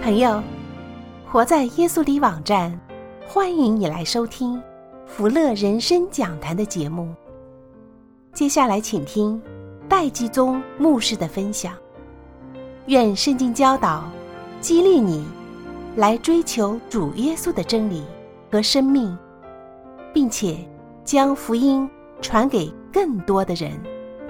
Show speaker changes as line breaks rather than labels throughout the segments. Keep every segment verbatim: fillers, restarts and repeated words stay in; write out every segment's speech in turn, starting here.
朋友，活在耶稣里网站，欢迎你来收听福乐人生讲坛的节目。接下来请听戴基宗牧师的分享。愿圣经教导激励你来追求主耶稣的真理和生命，并且将福音传给更多的人。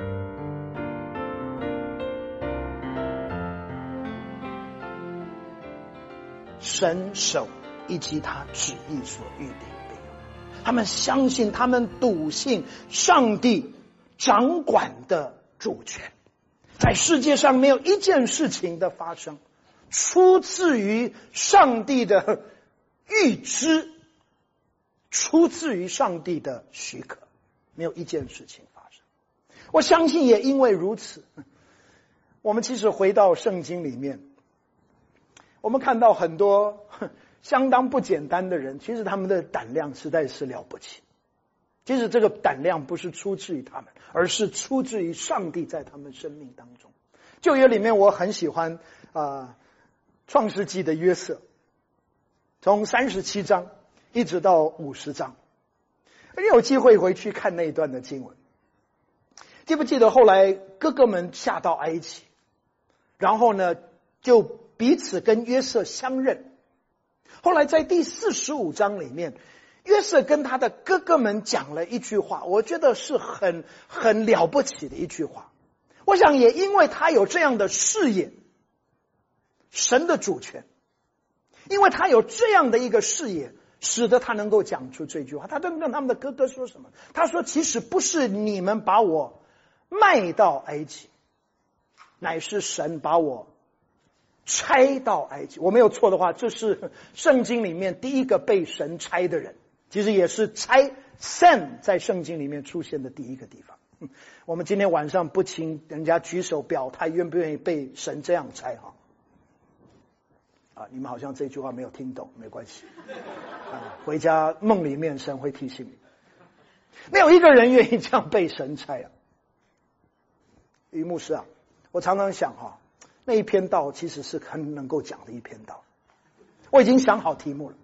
神守以及他旨意所预定的，他们相信，他们笃信上帝掌管的主权。在世界上没有一件事情的发生出自于上帝的预知，出自于上帝的许可，没有一件事情发生。我相信也因为如此，我们其实回到圣经里面，我们看到很多相当不简单的人，其实他们的胆量实在是了不起。其实这个胆量不是出自于他们，而是出自于上帝在他们生命当中。旧约里面我很喜欢啊、呃、创世纪的约瑟，从三十七章一直到五十章，你有机会回去看那一段的经文。记不记得后来哥哥们下到埃及，然后呢就彼此跟约瑟相认。后来在第四十五章里面，约瑟跟他的哥哥们讲了一句话，我觉得是很很了不起的一句话。我想也因为他有这样的视野，神的主权，因为他有这样的一个视野，使得他能够讲出这句话。他跟他们的哥哥说什么？他说，其实不是你们把我卖到埃及，乃是神把我差到埃及。我没有错的话，这是圣经里面第一个被神差的人，其实也是差 send 在圣经里面出现的第一个地方。我们今天晚上不请人家举手表态愿不愿意被神这样差哈？啊，你们好像这句话没有听懂，没关系，啊，回家梦里面神会提醒你。没有一个人愿意这样被神差啊。于牧师啊，我常常想哈，那一篇道其实是很能够讲的一篇道。我已经想好题目了，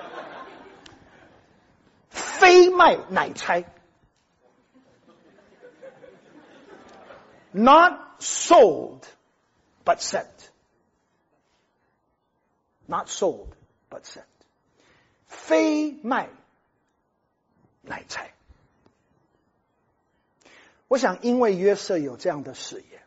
非卖乃差。Not sold, but sent. Not sold, but sent. 非卖乃差。我想因为约瑟有这样的视野，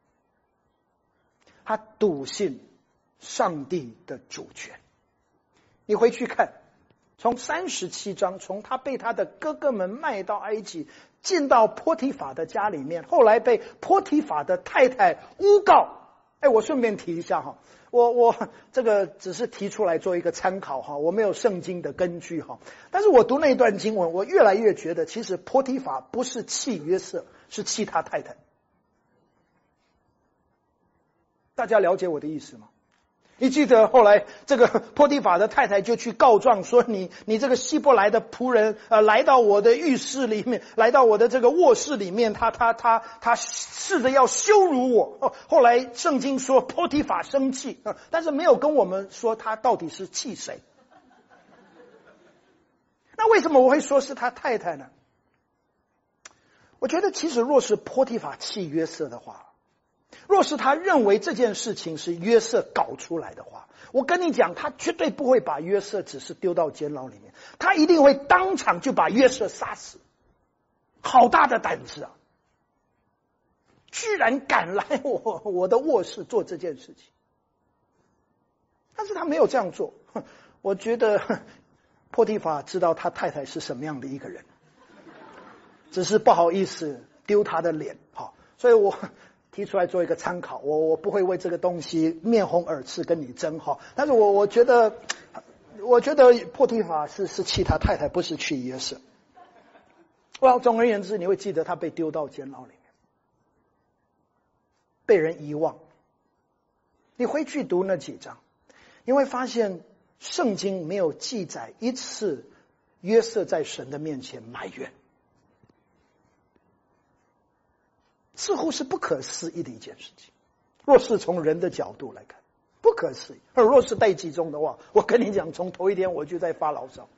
他笃信上帝的主权。你回去看，从三十七章，从他被他的哥哥们卖到埃及，进到波提法的家里面，后来被波提法的太太诬告。哎，我顺便提一下哈，我我这个只是提出来做一个参考哈，我没有圣经的根据哈。但是我读那段经文，我越来越觉得，其实波提法不是气约瑟，是气他太太。大家了解我的意思吗？你记得后来这个波提法的太太就去告状说，你你这个希伯来的仆人呃来到我的浴室里面，来到我的这个卧室里面，他他他他试着要羞辱我。哦，后来圣经说波提法生气，呃，但是没有跟我们说他到底是气谁。那为什么我会说是他太太呢？我觉得其实若是波提法气约瑟的话，若是他认为这件事情是约瑟搞出来的话，我跟你讲，他绝对不会把约瑟只是丢到监牢里面，他一定会当场就把约瑟杀死。好大的胆子啊！居然敢来我我的卧室做这件事情。但是他没有这样做。我觉得波提法知道他太太是什么样的一个人，只是不好意思丢他的脸。好，所以我提出来做一个参考，我我不会为这个东西面红耳赤跟你争哈，但是我我觉得，我觉得波提法是是气他太太，不是气约瑟。well， 总而言之，你会记得他被丢到监牢里面，被人遗忘。你回去读那几章，你会发现圣经没有记载一次约瑟在神的面前埋怨。似乎是不可思议的一件事情。若是从人的角度来看， 不可思议。而若是代际中的话，我跟你讲，从头一天我就在发牢骚，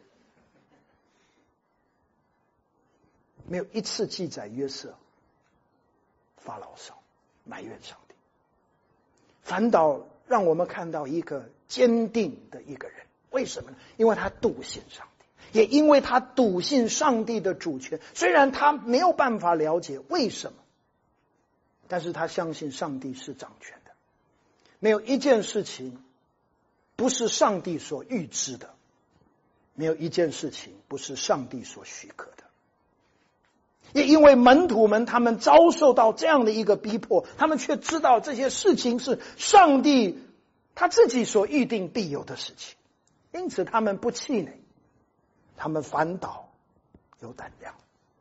没有一次记载约瑟发牢骚埋怨上帝，反倒让我们看到一个坚定的一个人。为什么呢？因为他笃信上帝，也因为他笃信上帝的主权。虽然他没有办法了解为什么，但是他相信上帝是掌权的，没有一件事情不是上帝所预知的，没有一件事情不是上帝所许可的。也因为门徒们他们遭受到这样的一个逼迫，他们却知道这些事情是上帝他自己所预定必有的事情，因此他们不气馁，他们反倒有胆量。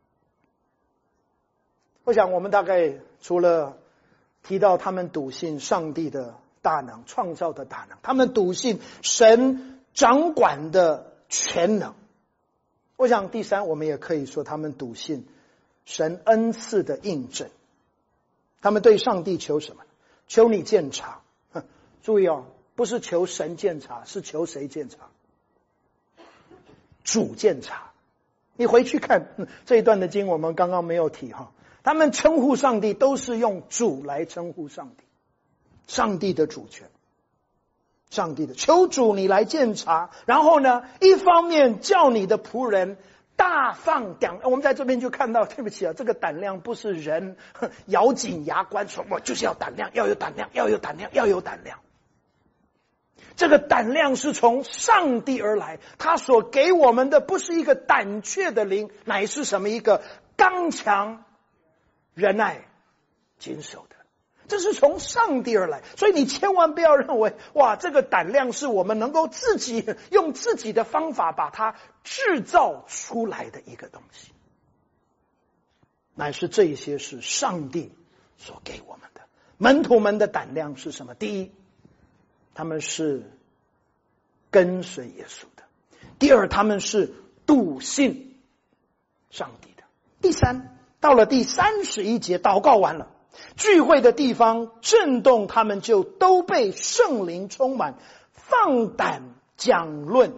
我想我们大概除了提到他们笃信上帝的大能，创造的大能，他们笃信神掌管的全能，我想第三我们也可以说他们笃信神恩赐的印证。他们对上帝求什么？求你鉴察。注意哦，不是求神鉴察，是求谁鉴察？主鉴察。你回去看这一段的经，我们刚刚没有提哈。他们称呼上帝都是用主来称呼上帝，上帝的主权，上帝的求主你来鉴察。然后呢，一方面叫你的仆人大放胆，我们在这边就看到，对不起啊，这个胆量不是人咬紧牙关说我就是要胆量，要有胆量，要有胆量，要有胆量。这个胆量是从上帝而来，他所给我们的不是一个胆怯的灵，乃是什么？一个刚强、仁爱、谨守的。这是从上帝而来，所以你千万不要认为哇，这个胆量是我们能够自己用自己的方法把它制造出来的一个东西，乃是这些是上帝所给我们的。门徒们的胆量是什么？第一，他们是跟随耶稣的；第二，他们是笃信上帝的；第三，到了第三十一节，祷告完了，聚会的地方震动，他们就都被圣灵充满，放胆讲论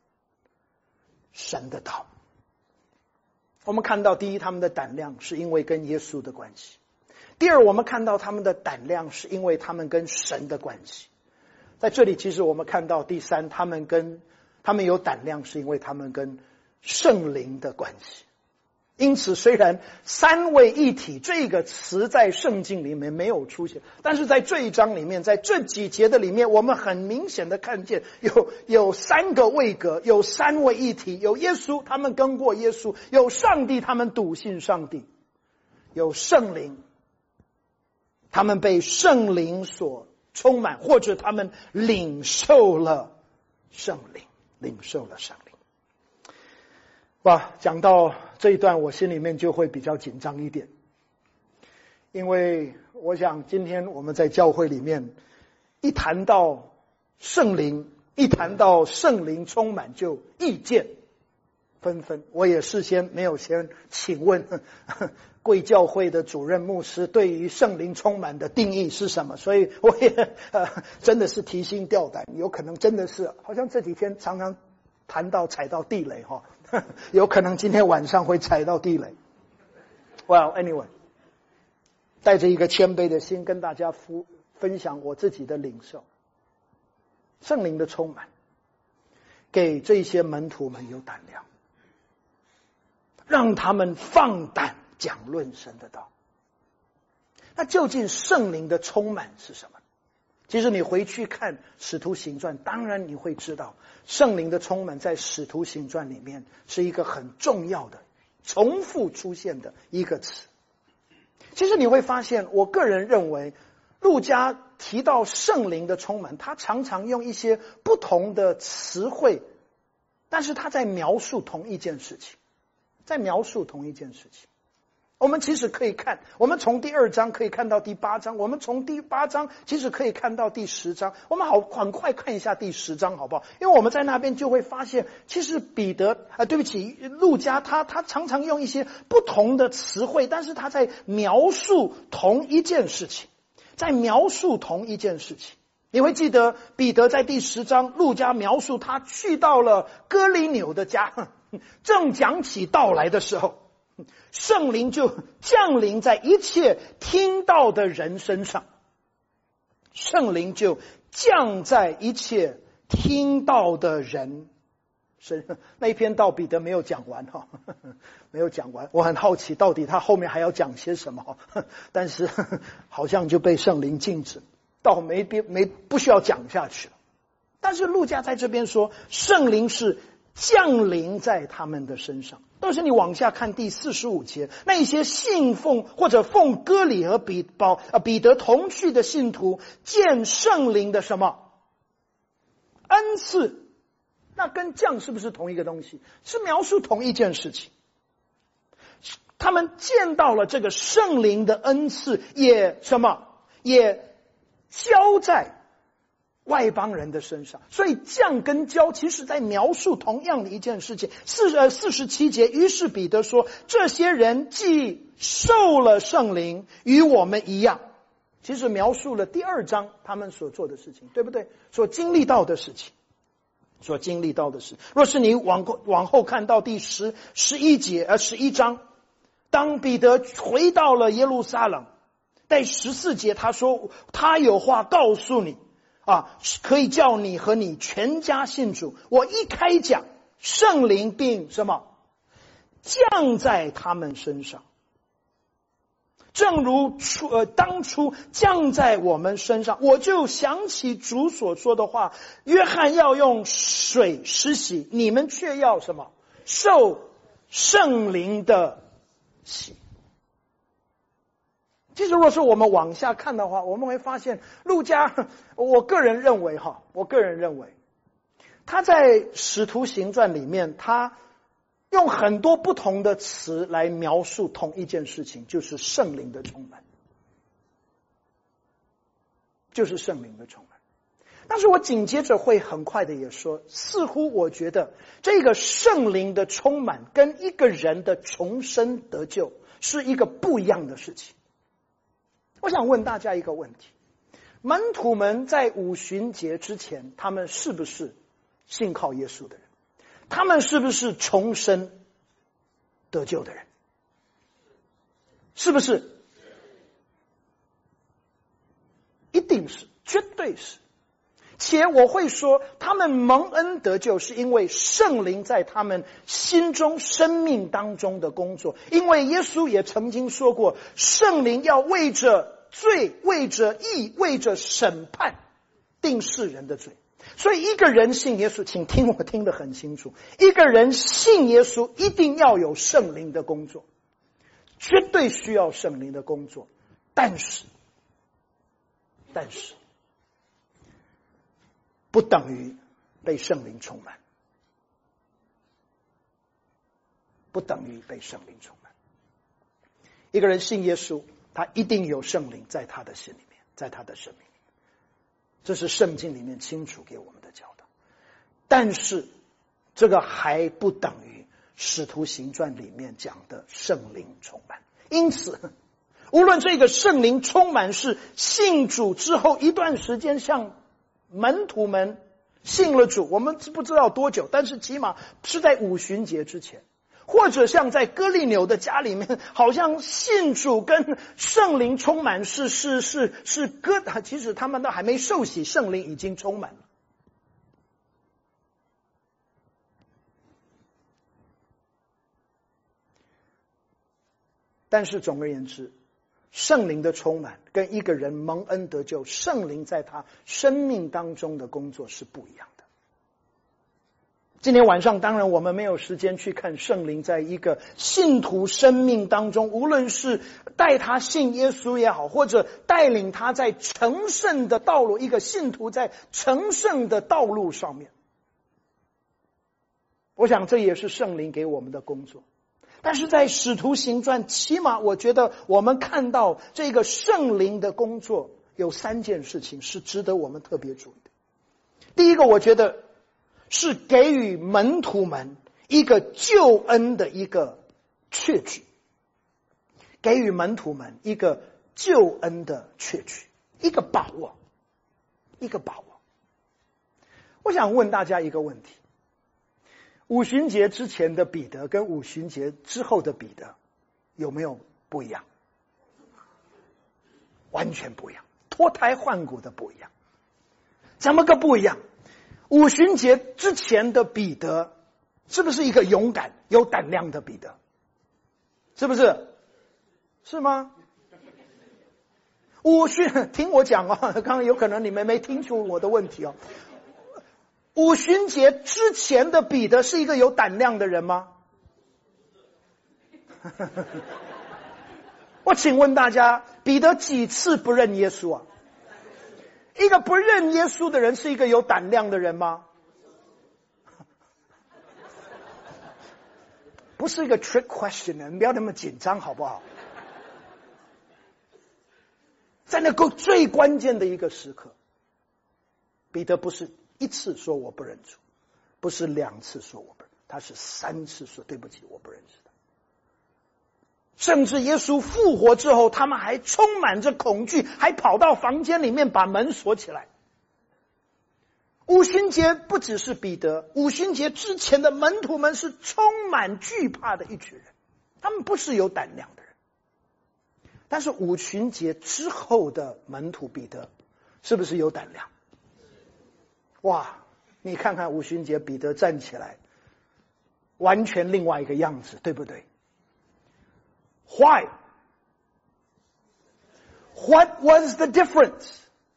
神的道。我们看到，第一，他们的胆量是因为跟耶稣的关系；第二，我们看到他们的胆量是因为他们跟神的关系。在这里，其实我们看到第三，他们跟他们有胆量是因为他们跟圣灵的关系。因此，虽然三位一体这个词在圣经里面没有出现，但是在这一章里面，在这几节的里面，我们很明显的看见有有三个位格，有三位一体，有耶稣，他们跟过耶稣；有上帝，他们笃信上帝；有圣灵，他们被圣灵所充满，或者他们领受了圣灵，领受了圣灵。哇，讲到这一段，我心里面就会比较紧张一点，因为我想今天我们在教会里面一谈到圣灵，一谈到圣灵充满，就意见纷纷。我也事先没有先请问贵教会的主任牧师对于圣灵充满的定义是什么，所以我也、呃、真的是提心吊胆，有可能真的是好像这几天常常谈到踩到地雷哈，有可能今天晚上会踩到地雷。Well, anyway， 带着一个谦卑的心跟大家分享我自己的领受。圣灵的充满给这些门徒们有胆量，让他们放胆讲论神的道。那究竟圣灵的充满是什么？其实你回去看使徒行传，当然你会知道圣灵的充满在使徒行传里面是一个很重要的重复出现的一个词。其实你会发现，我个人认为路加提到圣灵的充满，他常常用一些不同的词汇，但是他在描述同一件事情，在描述同一件事情。我们其实可以看，我们从第二章可以看到第八章，我们从第八章其实可以看到第十章。我们好很快看一下第十章好不好？因为我们在那边就会发现，其实彼得啊、呃，对不起，路加他他常常用一些不同的词汇，但是他在描述同一件事情，在描述同一件事情。 你会记得彼得在第十章，路加描述他去到了哥尼流的家，正讲起道来的时候，圣灵就降临在一切听到的人身上。圣灵就降在一切听到的人身上。那一篇道彼得没有讲完哈，没有讲完。我很好奇到底他后面还要讲些什么，但是好像就被圣灵禁止，到没没不需要讲下去了。但是路加在这边说，圣灵是降临在他们的身上。但是你往下看第四十五节，那一些信奉或者奉哥里和彼保呃彼得同去的信徒，见圣灵的什么恩赐，那跟降是不是同一个东西？是描述同一件事情。他们见到了这个圣灵的恩赐，也什么也交在外邦人的身上。所以降跟交其实在描述同样的一件事情。四呃四十七节，于是彼得说，这些人既受了圣灵，与我们一样。其实描述了第二章他们所做的事情，对不对？所经历到的事情，所经历到的事。若是你往往后看到第十十一节呃十一章，当彼得回到了耶路撒冷，在十四节他说，他有话告诉你啊，可以叫你和你全家信主。我一开讲，圣灵并什么降在他们身上，正如初呃当初降在我们身上。我就想起主所说的话，约翰要用水施洗，你们却要什么受圣灵的洗。其实若是我们往下看的话，我们会发现路加，我个人认为哈，我个人认为他在使徒行传里面，他用很多不同的词来描述同一件事情，就是圣灵的充满，就是圣灵的充满。但是我紧接着会很快的也说，似乎我觉得这个圣灵的充满跟一个人的重生得救是一个不一样的事情。我想问大家一个问题，门徒们在五旬节之前，他们是不是信靠耶稣的人？他们是不是重生得救的人？是不是？一定是，绝对是。且我会说，他们蒙恩得救是因为圣灵在他们心中生命当中的工作。因为耶稣也曾经说过，圣灵要为着罪、为着义、为着审判定世人的罪。所以一个人信耶稣，请听我听得很清楚，一个人信耶稣一定要有圣灵的工作，绝对需要圣灵的工作。但是但是不等于被圣灵充满，不等于被圣灵充满。一个人信耶稣，他一定有圣灵在他的心里面，在他的生命里面，这是圣经里面清楚给我们的教导。但是这个还不等于使徒行传里面讲的圣灵充满。因此无论这个圣灵充满是信主之后一段时间，像门徒们信了主，我们不知道多久，但是起码是在五旬节之前，或者像在哥尼流的家里面，好像信主跟圣灵充满是是是是哥，其实他们都还没受洗，圣灵已经充满了。但是总而言之，圣灵的充满跟一个人蒙恩得救，圣灵在他生命当中的工作是不一样的。今天晚上当然我们没有时间去看圣灵在一个信徒生命当中，无论是带他信耶稣也好，或者带领他在成圣的道路，一个信徒在成圣的道路上面，我想这也是圣灵给我们的工作。但是在使徒行传，起码我觉得我们看到这个圣灵的工作有三件事情是值得我们特别注意的。第一个，我觉得是给予门徒们一个救恩的一个确据，给予门徒们一个救恩的确据，一个把握。 一个把握。我想问大家一个问题：五旬节之前的彼得跟五旬节之后的彼得有没有不一样？完全不一样，脱胎换骨的不一样。怎么个不一样？五旬节之前的彼得是不是一个勇敢有胆量的彼得？是不是？是吗？五旬，听我讲哦，刚刚有可能你们没听出我的问题哦。五旬节之前的彼得是一个有胆量的人吗？我请问大家，彼得几次不认耶稣啊？一个不认耶稣的人是一个有胆量的人吗？不是一个 trick question， 你不要那么紧张好不好？在那个最关键的一个时刻，彼得不是一次说我不认主，不是两次说我不认，他是三次说对不起，我不认识他。甚至耶稣复活之后，他们还充满着恐惧，还跑到房间里面把门锁起来。五旬节不只是彼得，五旬节之前的门徒们是充满惧怕的一群人，他们不是有胆量的人。但是五旬节之后的门徒彼得是不是有胆量？哇，你看看五旬节彼得站起来，完全另外一个样子，对不对？ Why? What was the difference?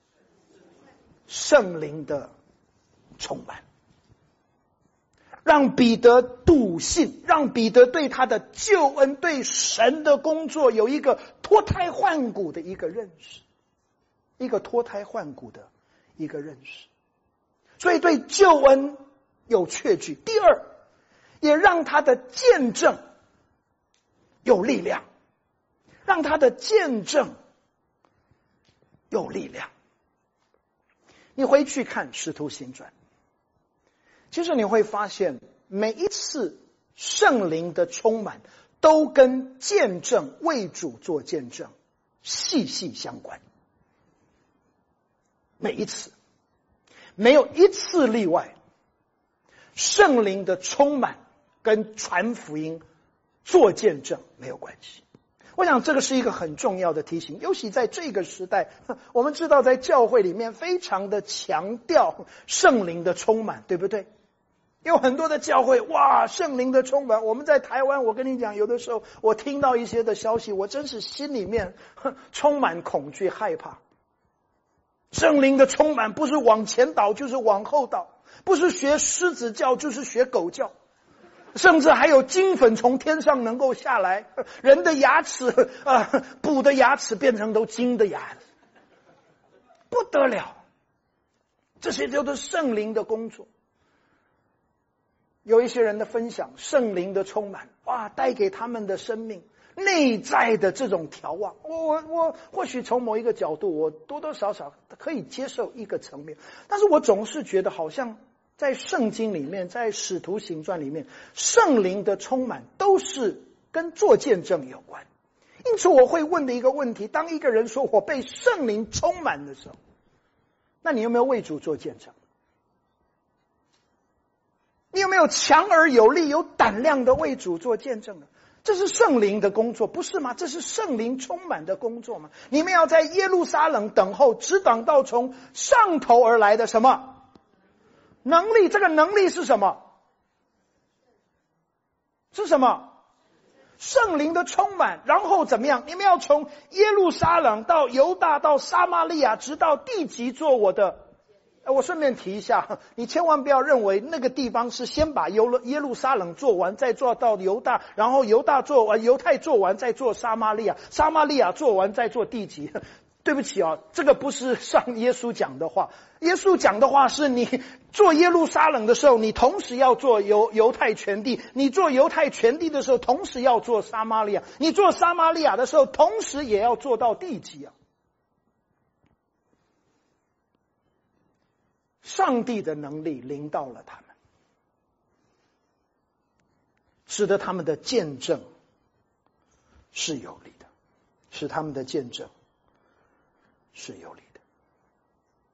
圣灵的充满，让彼得笃信，让彼得对他的救恩、对神的工作有一个脱胎换骨的一个认识，一个脱胎换骨的一个认识。所以对救恩有确据。第二，也让他的见证有力量，让他的见证有力量。你回去看《使徒行传》，其实你会发现，每一次圣灵的充满，都跟见证、为主做见证息息相关。每一次，没有一次例外。圣灵的充满跟传福音、做见证没有关系。我想这个是一个很重要的提醒，尤其在这个时代，我们知道在教会里面非常的强调圣灵的充满，对不对？有很多的教会，哇，圣灵的充满。我们在台湾，我跟你讲，有的时候我听到一些的消息，我真是心里面充满恐惧、害怕。圣灵的充满不是往前倒就是往后倒，不是学狮子叫就是学狗叫，甚至还有金粉从天上能够下来，人的牙齿呃补的牙齿变成都金的牙齿，不得了。这些都是圣灵的工作。有一些人的分享，圣灵的充满，哇，带给他们的生命内在的这种调望，我我我或许从某一个角度，我多多少少可以接受一个层面，但是我总是觉得好像在圣经里面，在使徒行传里面，圣灵的充满都是跟做见证有关。因此我会问的一个问题，当一个人说我被圣灵充满的时候，那你有没有为主做见证？你有没有强而有力、有胆量的为主做见证呢？这是圣灵的工作，不是吗？这是圣灵充满的工作吗？你们要在耶路撒冷等候，只等到从上头而来的什么能力？这个能力是什么？是什么？圣灵的充满。然后怎么样？你们要从耶路撒冷到犹大到撒玛利亚，直到地极做我的。我顺便提一下，你千万不要认为那个地方是先把耶路撒冷做完，再做到犹大，然后犹大做完，犹太做完，再做撒玛利亚，撒玛利亚做完，再做地极。对不起啊，这个不是上耶稣讲的话。耶稣讲的话是，你做耶路撒冷的时候，你同时要做犹犹太全地；你做犹太全地的时候，同时要做撒玛利亚；你做撒玛利亚的时候，同时也要做到地极啊。上帝的能力临到了他们，使得他们的见证是有力的，使他们的见证是有力的。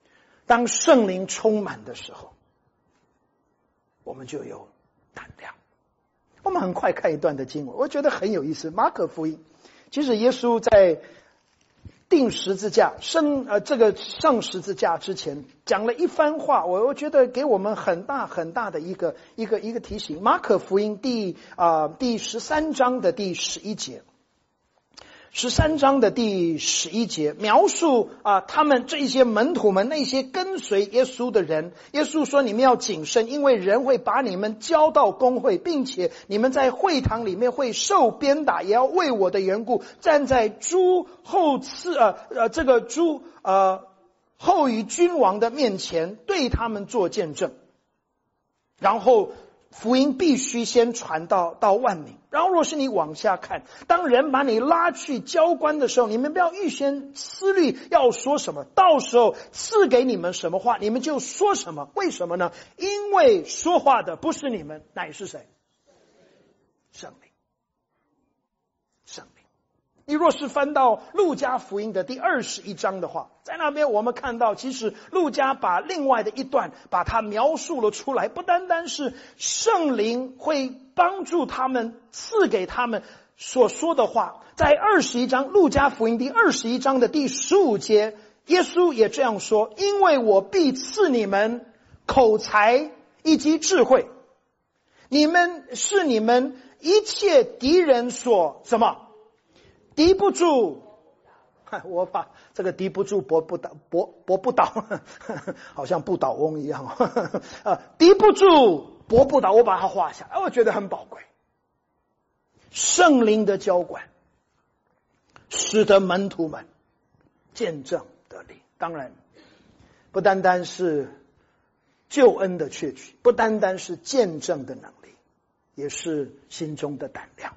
当圣灵充满的时候，我们就有胆量。我们很快看一段的经文，我觉得很有意思。马可福音，其实耶稣在钉十字架、升呃这个上十字架之前，讲了一番话，我我觉得给我们很大很大的一个一个一个提醒。马可福音第啊、呃、第十三章的第十一节。十三章的第十一节描述啊，他们这些门徒们，那些跟随耶稣的人，耶稣说你们要谨慎，因为人会把你们交到公会，并且你们在会堂里面会受鞭打，也要为我的缘故站在诸后次呃呃这个诸呃后于君王的面前，对他们做见证。然后福音必须先传到到万民。然后若是你往下看，当人把你拉去交官的时候，你们不要预先思虑要说什么，到时候赐给你们什么话，你们就说什么。为什么呢？因为说话的不是你们，乃是谁？圣灵。圣灵。你若是翻到路加福音的第二十一章的话，在那边我们看到，其实路加把另外的一段把它描述了出来，不单单是圣灵会帮助他们，赐给他们所说的话。在二十一章，路加福音第二十一章的第十五节，耶稣也这样说：因为我必赐你们口才以及智慧，你们是你们一切敌人所什么敌不住，我把这个敌不住搏不倒搏搏不倒，好像不倒翁一样啊！敌不住搏不倒，我把它画下来，我觉得很宝贵。圣灵的浇灌，使得门徒们见证得力。当然，不单单是救恩的确据，不单单是见证的能力，也是心中的胆量。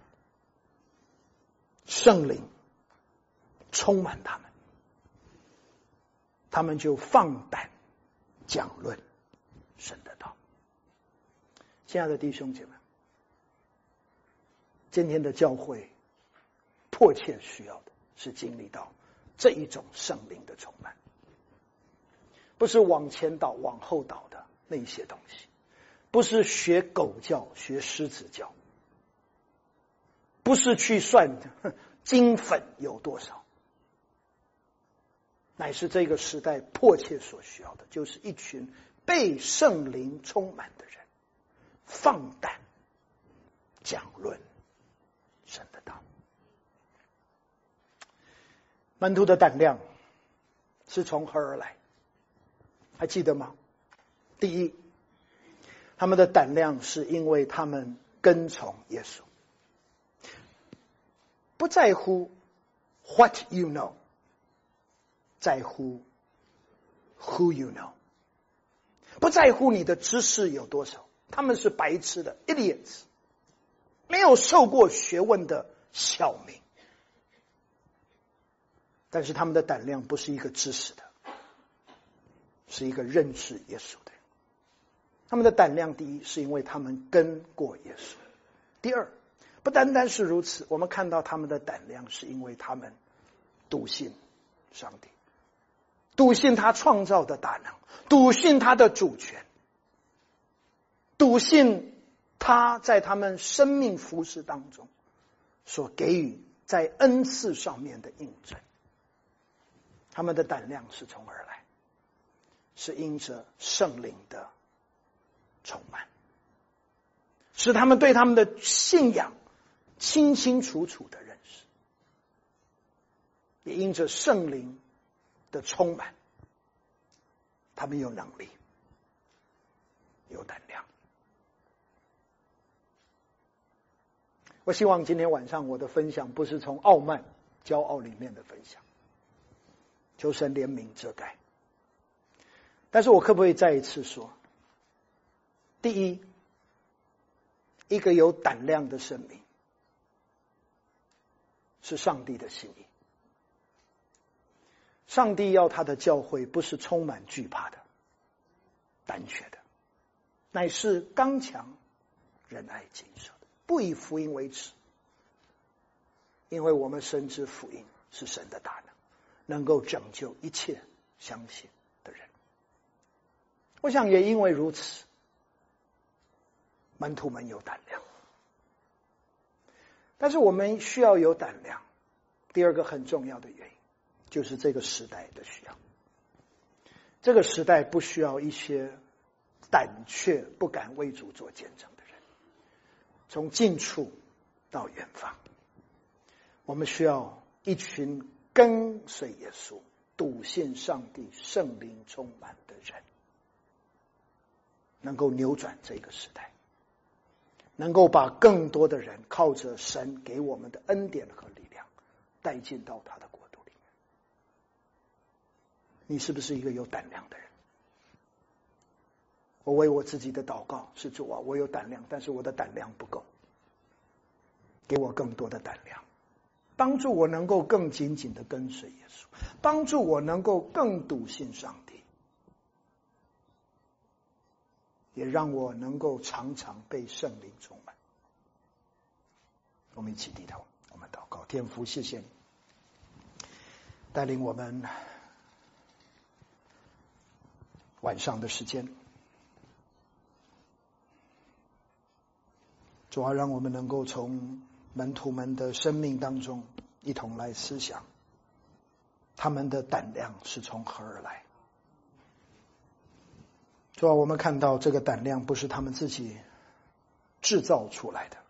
圣灵充满他们，他们就放胆讲论神的道。亲爱的弟兄姐妹，今天的教会迫切需要的是经历到这一种圣灵的充满，不是往前倒往后倒的那些东西，不是学狗教学狮子教，不是去算金粉有多少，乃是这个时代迫切所需要的，就是一群被圣灵充满的人，放胆讲论神的道。门徒的胆量是从何而来？还记得吗？第一，他们的胆量是因为他们跟从耶稣，不在乎 what you know， 在乎 who you know， 不在乎你的知识有多少。他们是白痴的 idiots， 没有受过学问的小民，但是他们的胆量不是一个知识的，是一个认识耶稣的人。他们的胆量，第一是因为他们跟过耶稣，第二不单单是如此，我们看到他们的胆量是因为他们笃信上帝，笃信他创造的大能，笃信他的主权，笃信他在他们生命服事当中所给予在恩赐上面的印证。他们的胆量是从而来，是因着圣灵的充满，使他们对他们的信仰清清楚楚的认识，也因着圣灵的充满，他们有能力，有胆量。我希望今天晚上我的分享不是从傲慢、骄傲里面的分享，求神怜悯遮盖。但是我可不可以再一次说，第一，一个有胆量的生命是上帝的心意。上帝要他的教会不是充满惧怕的、胆怯的，乃是刚强、仁爱、谨守的，不以福音为耻，因为我们深知福音是神的大能，能够拯救一切相信的人。 我想也因为如此，门徒们有胆量。但是我们需要有胆量，第二个很重要的原因，就是这个时代的需要。这个时代不需要一些胆怯不敢为主做见证的人，从近处到远方，我们需要一群跟随耶稣、笃信上帝、圣灵充满的人，能够扭转这个时代，能够把更多的人靠着神给我们的恩典和力量带进到他的国度里面。你是不是一个有胆量的人？我为我自己的祷告是，主啊，我有胆量，但是我的胆量不够，给我更多的胆量，帮助我能够更紧紧的跟随耶稣，帮助我能够更笃信上帝，也让我能够常常被圣灵充满。我们一起低头，我们祷告。天父，谢谢你带领我们晚上的时间，主要让我们能够从门徒们的生命当中一同来思想，他们的胆量是从何而来。主要我们看到这个胆量不是他们自己制造出来的，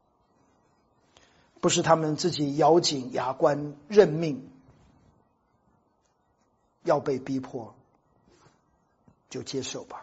不是他们自己咬紧牙关认命，要被逼迫就接受吧，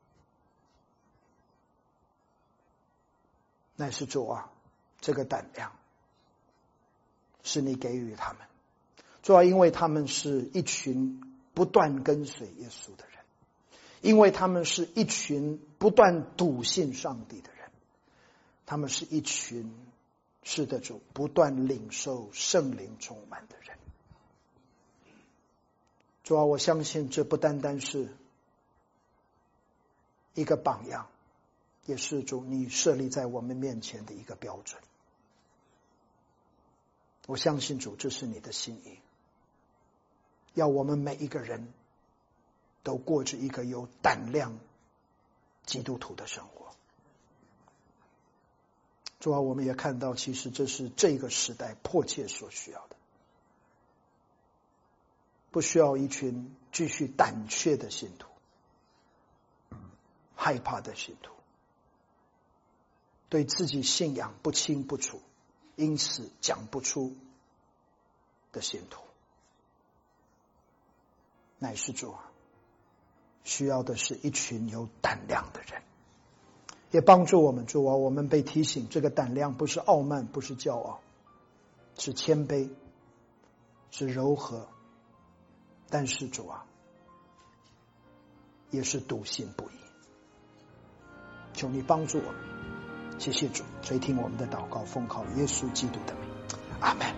乃是主啊，这个胆量是你给予他们，主要因为他们是一群不断跟随耶稣的人，因为他们是一群不断笃信上帝的人，他们是一群是的主不断领受圣灵充满的人。主啊，我相信这不单单是一个榜样，也是主你设立在我们面前的一个标准。我相信主，这是你的心意，要我们每一个人都过着一个有胆量基督徒的生活。主啊，我们也看到，其实这是这个时代迫切所需要的，不需要一群继续胆怯的信徒，害怕的信徒，对自己信仰不清不楚，因此讲不出的信徒，乃是主啊，需要的是一群有胆量的人，也帮助我们。主啊，我们被提醒，这个胆量不是傲慢，不是骄傲，是谦卑，是柔和，但是主啊，也是笃信不疑。求你帮助我们，谢谢主，垂听我们的祷告，奉靠耶稣基督的名，阿们。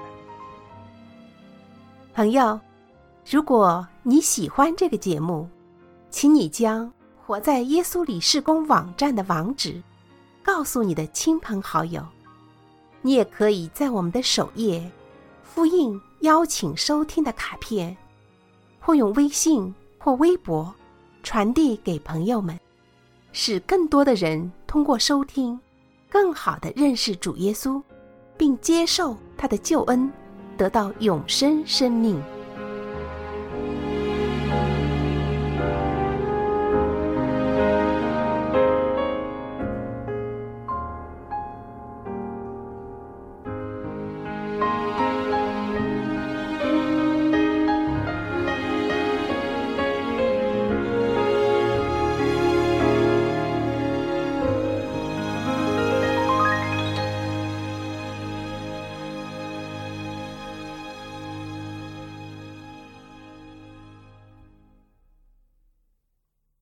朋友，如果你喜欢这个节目，请你将活在耶稣里事工网站的网址告诉你的亲朋好友。你也可以在我们的首页复印邀请收听的卡片，或用微信或微博传递给朋友们，使更多的人通过收听更好地认识主耶稣，并接受他的救恩，得到永生生命。